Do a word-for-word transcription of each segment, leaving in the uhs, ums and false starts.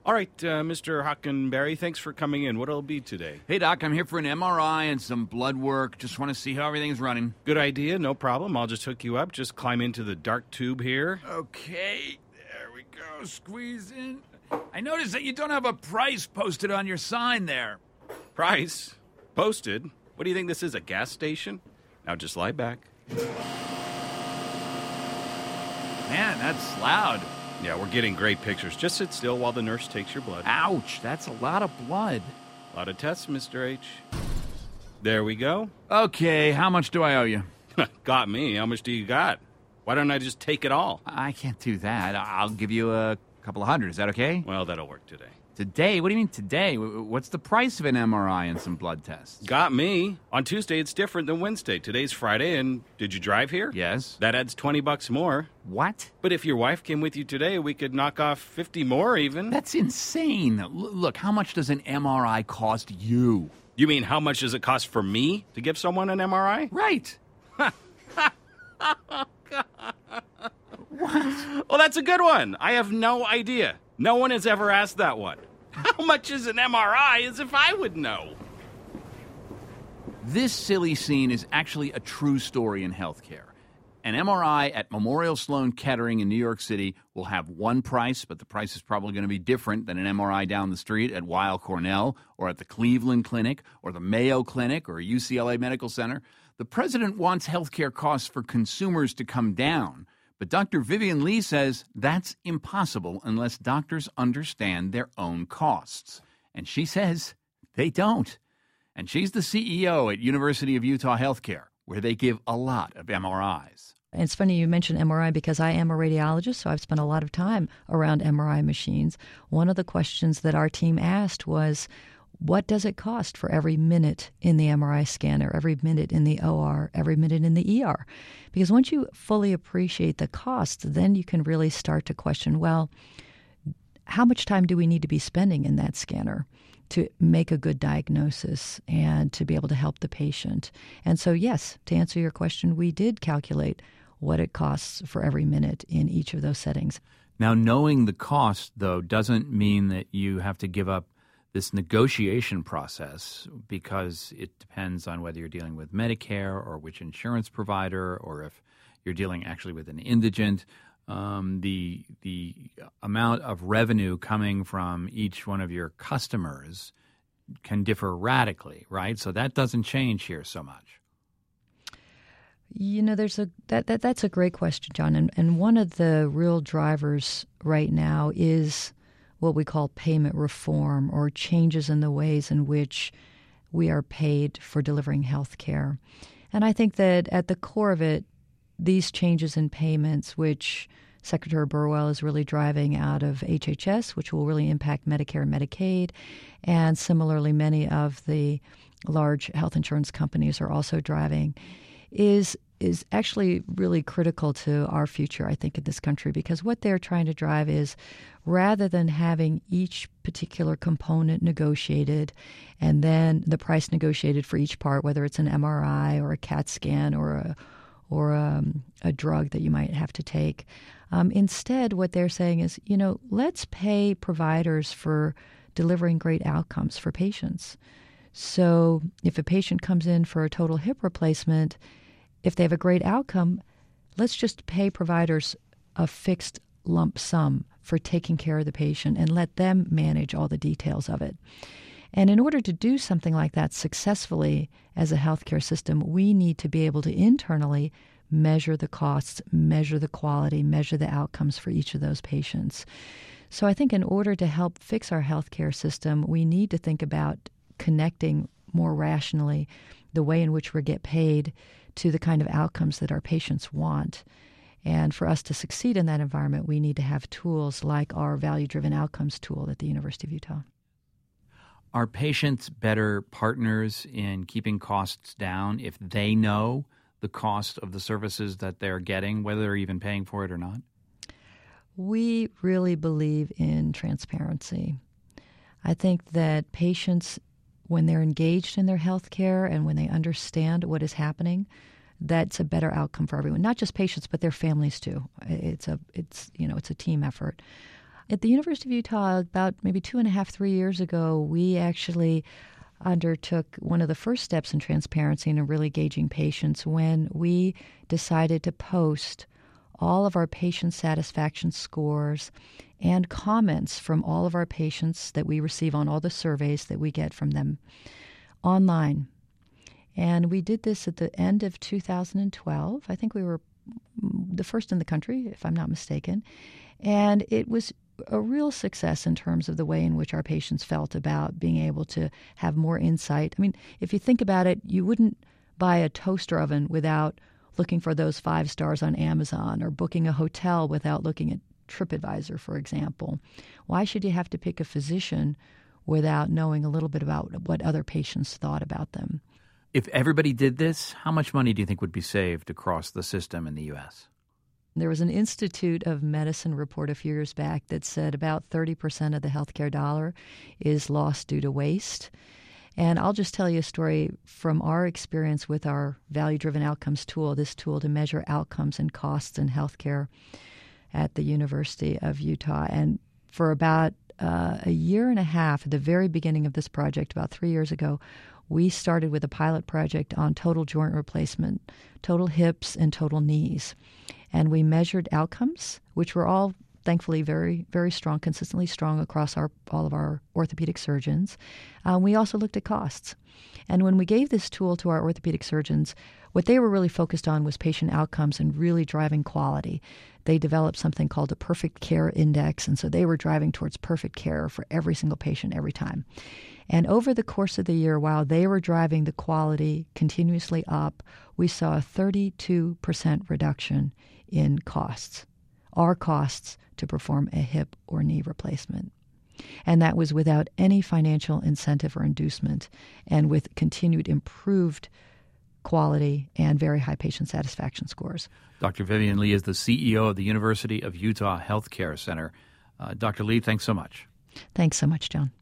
All right, uh, Mister Hockenberry, thanks for coming in. What'll it be today? Hey, Doc, I'm here for an M R I and some blood work. Just want to see how everything's running. Good idea, no problem. I'll just hook you up. Just climb into the dark tube here. Okay, there we go. Squeeze in. I noticed that you don't have a price posted on your sign there. Price? Posted? What do you think this is, a gas station? Now just lie back. Man, that's loud. Yeah, we're getting great pictures. Just sit still while the nurse takes your blood. Ouch, that's a lot of blood. A lot of tests, Mister H. There we go. Okay, how much do I owe you? Got me. How much do you got? Why don't I just take it all? I can't do that. I'll give you a couple of hundred. Is that okay? Well, that'll work today. Today? What do you mean today? What's the price of an M R I and some blood tests? Got me. On Tuesday, it's different than Wednesday. Today's Friday, and did you drive here? Yes. That adds twenty bucks more. What? But if your wife came with you today, we could knock off fifty more even. That's insane. L- look, how much does an M R I cost you? You mean how much does it cost for me to give someone an M R I? Right. What? Well, that's a good one. I have no idea. No one has ever asked that one. How much is an M R I as if I would know? This silly scene is actually a true story in healthcare. An M R I at Memorial Sloan Kettering in New York City will have one price, but the price is probably going to be different than an M R I down the street at Weill Cornell or at the Cleveland Clinic or the Mayo Clinic or U C L A Medical Center. The president wants healthcare costs for consumers to come down. But Doctor Vivian Lee says that's impossible unless doctors understand their own costs. And she says they don't. And she's the C E O at University of Utah Healthcare, where they give a lot of M R Is. It's funny you mentioned M R I because I am a radiologist, so I've spent a lot of time around M R I machines. One of the questions that our team asked was, what does it cost for every minute in the M R I scanner, every minute in the O R, every minute in the E R? Because once you fully appreciate the costs, then you can really start to question, well, how much time do we need to be spending in that scanner to make a good diagnosis and to be able to help the patient? And so, yes, to answer your question, we did calculate what it costs for every minute in each of those settings. Now, knowing the cost, though, doesn't mean that you have to give up this negotiation process, because it depends on whether you're dealing with Medicare or which insurance provider, or if you're dealing actually with an indigent. Um, the the amount of revenue coming from each one of your customers can differ radically, right? So that doesn't change here so much. You know, there's a that, that that's a great question, John. And and one of the real drivers right now is what we call payment reform, or changes in the ways in which we are paid for delivering health care. And I think that at the core of it, these changes in payments, which Secretary Burwell is really driving out of H H S, which will really impact Medicare and Medicaid, and similarly many of the large health insurance companies are also driving, is is actually really critical to our future, I think, in this country, because what they're trying to drive is, rather than having each particular component negotiated and then the price negotiated for each part, whether it's an M R I or a CAT scan or a or um, a drug that you might have to take, um, instead what they're saying is, you know, let's pay providers for delivering great outcomes for patients. So if a patient comes in for a total hip replacement, if they have a great outcome, let's just pay providers a fixed lump sum for taking care of the patient and let them manage all the details of it. And in order to do something like that successfully as a healthcare system, we need to be able to internally measure the costs, measure the quality, measure the outcomes for each of those patients. So I think in order to help fix our healthcare system, we need to think about connecting more rationally the way in which we get paid to the kind of outcomes that our patients want. And for us to succeed in that environment, we need to have tools like our value-driven outcomes tool at the University of Utah. Are patients better partners in keeping costs down if they know the cost of the services that they're getting, whether they're even paying for it or not? We really believe in transparency. I think that patients, when they're engaged in their health care and when they understand what is happening, that's a better outcome for everyone. Not just patients, but their families too. It's a, it's you know, it's a team effort. At the University of Utah, about maybe two and a half, three years ago, we actually undertook one of the first steps in transparency and in really gauging patients when we decided to post all of our patient satisfaction scores and comments from all of our patients that we receive on all the surveys that we get from them online. And we did this at the end of two thousand twelve. I think we were the first in the country, if I'm not mistaken. And it was a real success in terms of the way in which our patients felt about being able to have more insight. I mean, if you think about it, you wouldn't buy a toaster oven without looking for those five stars on Amazon, or booking a hotel without looking at TripAdvisor, for example. Why should you have to pick a physician without knowing a little bit about what other patients thought about them? If everybody did this, how much money do you think would be saved across the system in the U S? There was an Institute of Medicine report a few years back that said about thirty percent of the healthcare dollar is lost due to waste. And I'll just tell you a story from our experience with our value-driven outcomes tool, this tool to measure outcomes and costs in healthcare at the University of Utah. And for about uh, a year and a half, at the very beginning of this project, about three years ago, we started with a pilot project on total joint replacement, total hips and total knees. And we measured outcomes, which were all thankfully very, very strong, consistently strong across our all of our orthopedic surgeons. Um, we also looked at costs. And when we gave this tool to our orthopedic surgeons, what they were really focused on was patient outcomes and really driving quality. They developed something called a perfect care index, and so they were driving towards perfect care for every single patient every time. And over the course of the year, while they were driving the quality continuously up, we saw a thirty-two percent reduction in costs, our costs to perform a hip or knee replacement. And that was without any financial incentive or inducement, and with continued improved quality and very high patient satisfaction scores. Doctor Vivian Lee is the C E O of the University of Utah Healthcare Center. Uh, Doctor Lee, thanks so much. Thanks so much, John.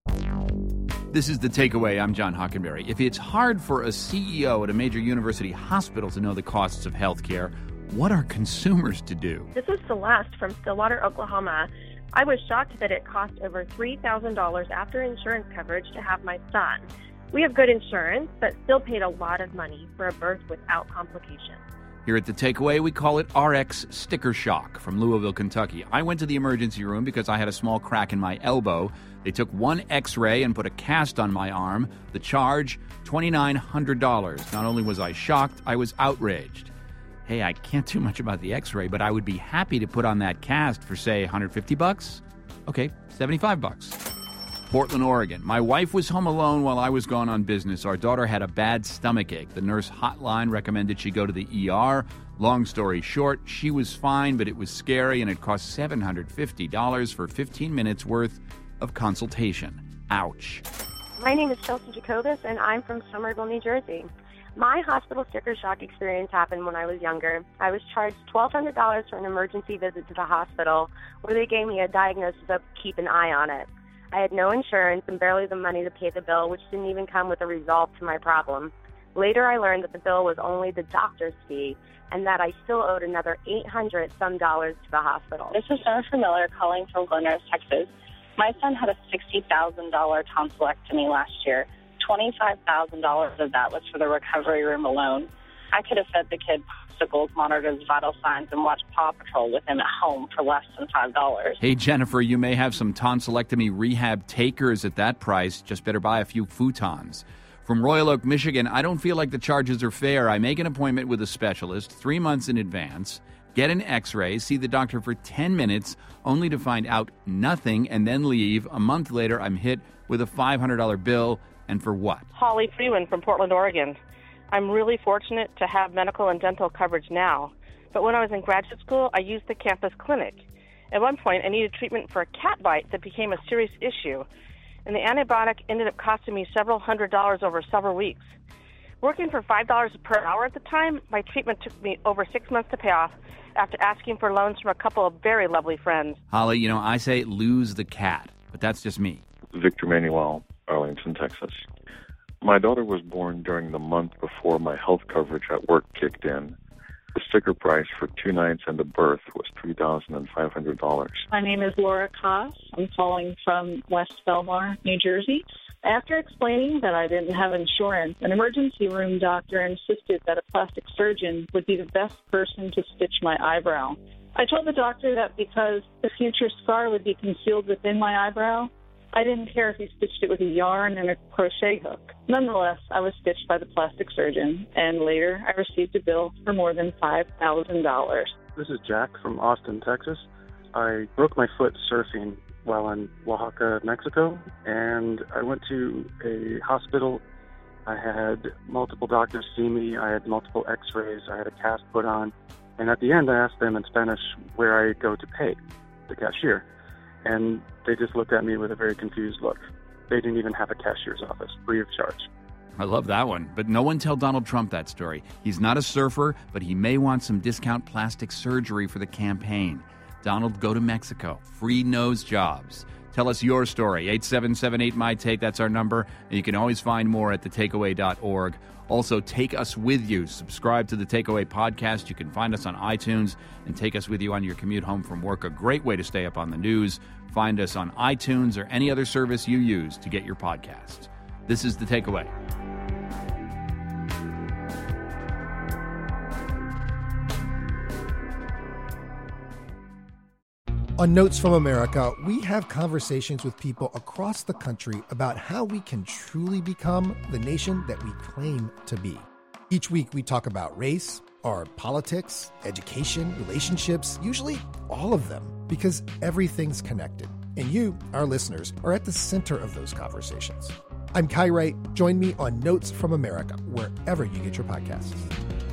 This is The Takeaway. I'm John Hockenberry. If it's hard for a C E O at a major university hospital to know the costs of healthcare, what are consumers to do? This is Celeste from Stillwater, Oklahoma. I was shocked that it cost over three thousand dollars after insurance coverage to have my son. We have good insurance, but still paid a lot of money for a birth without complications. Here at The Takeaway, we call it R X sticker shock from Louisville, Kentucky. I went to the emergency room because I had a small crack in my elbow. They took one x-ray and put a cast on my arm. The charge, two thousand nine hundred dollars. Not only was I shocked, I was outraged. Hey, I can't do much about the x-ray, but I would be happy to put on that cast for, say, one hundred fifty bucks. Okay, seventy-five bucks. Portland, Oregon. My wife was home alone while I was gone on business. Our daughter had a bad stomach ache. The nurse hotline recommended she go to the E R. Long story short, she was fine, but it was scary, and it cost seven hundred fifty dollars for fifteen minutes worth of consultation. Ouch. My name is Chelsea Jacobus, and I'm from Somerville, New Jersey. My hospital sticker shock experience happened when I was younger. I was charged twelve hundred dollars for an emergency visit to the hospital, where they gave me a diagnosis of keep an eye on it. I had no insurance and barely the money to pay the bill, which didn't even come with a resolve to my problem. Later, I learned that the bill was only the doctor's fee and that I still owed another eight hundred some dollars to the hospital. This is Jennifer Miller calling from Glen Rose, Texas. My son had a sixty thousand dollars tonsillectomy last year. twenty-five thousand dollars of that was for the recovery room alone. I could have fed the kid popsicles, monitored his vital signs, and watched Paw Patrol with him at home for less than five dollars. Hey, Jennifer, you may have some tonsillectomy rehab takers at that price. Just better buy a few futons. From Royal Oak, Michigan, I don't feel like the charges are fair. I make an appointment with a specialist three months in advance, get an x-ray, see the doctor for ten minutes, only to find out nothing, and then leave. A month later, I'm hit with a five hundred dollars bill. And for what? Holly Freeman from Portland, Oregon. I'm really fortunate to have medical and dental coverage now. But when I was in graduate school, I used the campus clinic. At one point, I needed treatment for a cat bite that became a serious issue. And the antibiotic ended up costing me several hundred dollars over several weeks. Working for five dollars per hour at the time, my treatment took me over six months to pay off after asking for loans from a couple of very lovely friends. Holly, you know, I say lose the cat, but that's just me. Victor Manuel, Arlington, Texas. My daughter was born during the month before my health coverage at work kicked in. The sticker price for two nights and a berth was three thousand five hundred dollars. My name is Laura Koss. I'm calling from West Belmar, New Jersey. After explaining that I didn't have insurance, an emergency room doctor insisted that a plastic surgeon would be the best person to stitch my eyebrow. I told the doctor that because the future scar would be concealed within my eyebrow, I didn't care if he stitched it with a yarn and a crochet hook. Nonetheless, I was stitched by the plastic surgeon, and later I received a bill for more than five thousand dollars. This is Jack from Austin, Texas. I broke my foot surfing while in Oaxaca, Mexico, and I went to a hospital. I had multiple doctors see me. I had multiple x-rays. I had a cast put on. And at the end, I asked them in Spanish where I go to pay, the cashier. And they just looked at me with a very confused look. They didn't even have a cashier's office, free of charge. I love that one. But no one tell Donald Trump that story. He's not a surfer, but he may want some discount plastic surgery for the campaign. Donald, go to Mexico. Free nose jobs. Tell us your story. eight seven seven eight, M Y T A K E. That's our number. And you can always find more at the takeaway dot org. Also, take us with you. Subscribe to the Takeaway podcast. You can find us on iTunes and take us with you on your commute home from work. A great way to stay up on the news. Find us on iTunes or any other service you use to get your podcasts. This is The Takeaway. On Notes from America, we have conversations with people across the country about how we can truly become the nation that we claim to be. Each week, we talk about race, our politics, education, relationships, usually all of them, because everything's connected. And you, our listeners, are at the center of those conversations. I'm Kai Wright. Join me on Notes from America, wherever you get your podcasts.